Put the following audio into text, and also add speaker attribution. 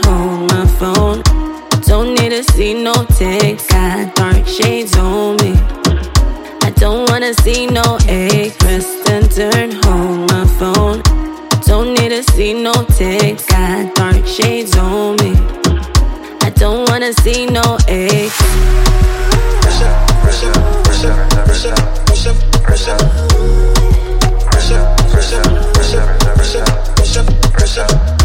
Speaker 1: hold my phone. Don't need to see no text. Got dark shades on me. I don't wanna see no egg. Press and turn, hold my phone. Don't need to see no text. Got dark shades on me. I don't wanna see no egg.
Speaker 2: Press up, press up, press up, press up, press up, press up. Press up, press up, press up, press up, press up, press up.